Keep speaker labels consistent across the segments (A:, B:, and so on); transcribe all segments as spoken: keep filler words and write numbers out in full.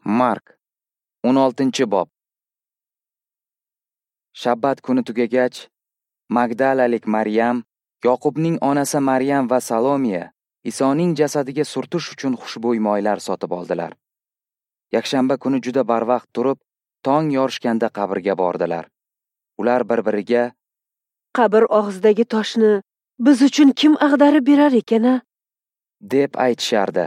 A: Mark o'n oltinchi bob. Shabbat kuni tugagach, Magdalalik Maryam, Yoqubning onasi Maryam va Salomiya Isoning jasadiga surtish uchun xushbo'y moylar sotib oldilar. Yakshanba kuni juda barvaqt turib, tong yorishganda qabrga bordilar. Ular bir-biriga,
B: "Qabr og'zidagi toshni biz uchun kim ag'darib berar ekan-a?"
A: deb aytishardi.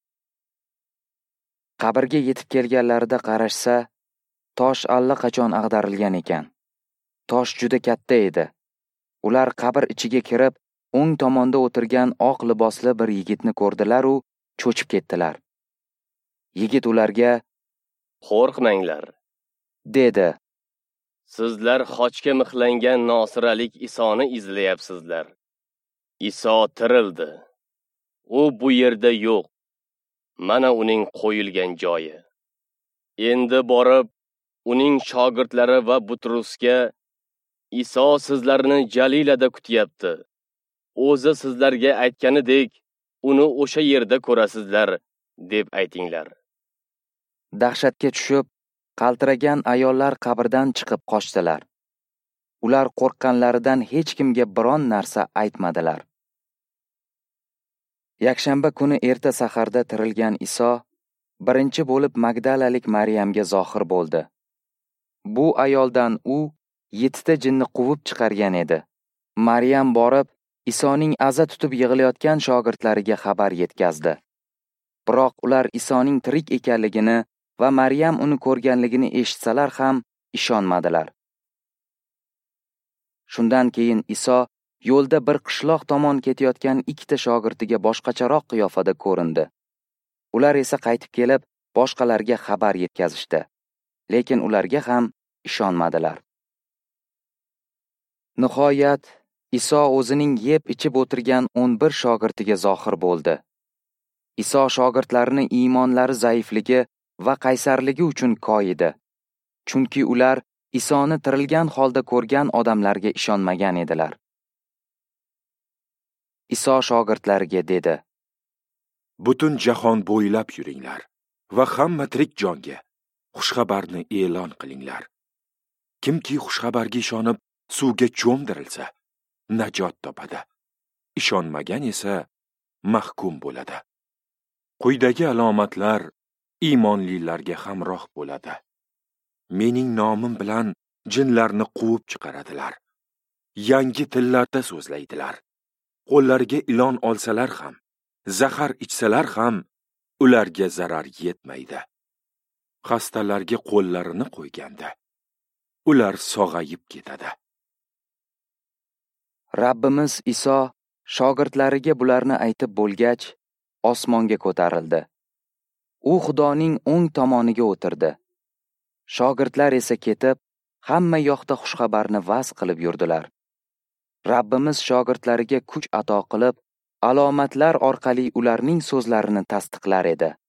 A: Qabrga yetib kelganlarida qarashsa, tosh allaqachon ag'darilgan ekan. Tosh juda katta edi. Ular qabr ichiga kirib, o'ng tomonda o'tirgan oq libosli bir yigitni ko'rdilar u cho'chib ketdilar. Yigit ularga,
C: "Qo'rqmanglar",
A: dedi.
C: "Sizlar xochga mixlangan nosiralik Isoni izlayapsizlar. Iso tirildi. U bu yerda yo'q. Mana uning qo'yilgan joyi. Endi borib, uning shogirdlari va Butrusga Iso sizlarni Jalilada kutyapti. O'zi sizlarga aytganidek, uni o'sha yerda ko'rasizlar, deb aytinglar."
A: Dahshatga tushib, qaltiragan ayollar qabrdan chiqib qochdilar. Ular qo'rqqanlaridan hech kimga biron narsa aytmadilar. Yakshanba kuni erta saharda tirilgan Iso birinchi bo'lib Magdalalik Maryamga zohir bo'ldi. Bu ayoldan u yettita jinni quvib chiqargan edi. Maryam borib, Isoning aza tutib yig'layotgan shogirdlariga xabar yetkazdi. Biroq ular Isoning tirik ekanligini va Maryam uni ko'rganligini eshitsalar ham ishonmadilar. Shundan keyin Iso yo'lda bir qishloq tomon ketayotgan ikkita shogirdiga boshqacharoq qiyofada ko'rindi. Ular esa qaytib kelib, boshqalarga xabar yetkazishdi, lekin ularga ham ishonmadilar. Nihoyat Iso o'zining yeb ichib o'tirgan o'n bir shogirdiga zohir bo'ldi. Iso shogirdlarini iymonlari zaifligi va qaysarligi uchun koyidi. Chunki ular Isoni tirilgan holda ko'rgan odamlarga ishonmagan edilar. Iso shogirdlariga dedi:
D: "Butun jahon bo'ylab yuringlar va hamma tirik jonga xushxabarni e'lon qilinglar. Kimki xushxabarga ishonib suvga cho'mdirilsa, najot topadi. Ishonmagan esa mahkum bo'ladi. Quyidagi alomatlar iymonlilarga hamroh bo'ladi. Mening nomim bilan jinlarni quvib chiqaradilar. Yangi tillarda so'zlaydilar. Qo'llariga ilon olsalar ham, zahar ichsalar ham ularga zarar yetmaydi. Xastalarga qo'llarini qo'yganda ular sog'ayib ketadi."
A: Rabbimiz Iso shogirdlariga bularni aytib bo'lgach, osmonga ko'tarildi. U Xudoning o'ng tomoniga o'tirdi. Shogirdlar esa ketib, hamma yoqda xushxabarni va'z qilib yurdilar. Rabbimiz shogirdlariga kuch ato qilib, alomatlar orqali ularning so'zlarini tasdiqlar edi.